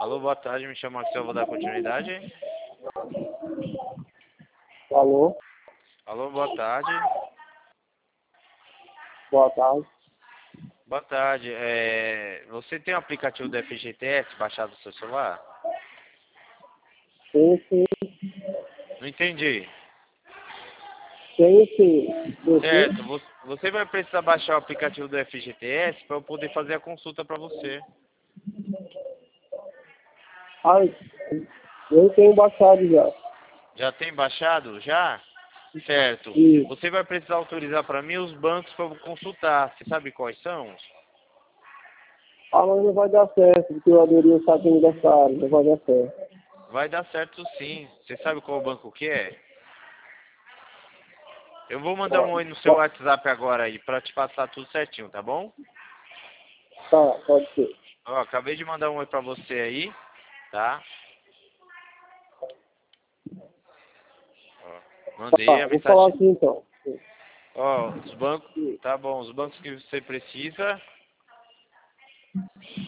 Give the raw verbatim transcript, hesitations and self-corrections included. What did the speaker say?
Alô, boa tarde, me chamo Axel, vou dar continuidade. Alô, Alô, boa tarde. boa tarde. Boa tarde, é... você tem o aplicativo do F G T S baixado no seu celular? Sim, sim, Não entendi. tenho sim. Você? Certo, vo- você vai precisar baixar o aplicativo do F G T S para eu poder fazer a consulta para você. Ai, eu tenho baixado já. Já tem baixado? Já? Certo. E, Você vai precisar autorizar para mim os bancos para eu consultar. Você sabe quais são? ah, mas não vai dar certo, porque eu aderi o saque aniversário, não vai dar certo. Vai dar certo sim. Você sabe qual banco que é? Eu vou mandar um oi no seu Ó, WhatsApp agora aí para te passar tudo certinho, tá bom? tá, pode ser. Ó, acabei de mandar um oi para você aí, tá? Ó, mandei Tá, a vou falar mensagem. aqui então. Ó, os bancos, tá bom, os bancos que você precisa.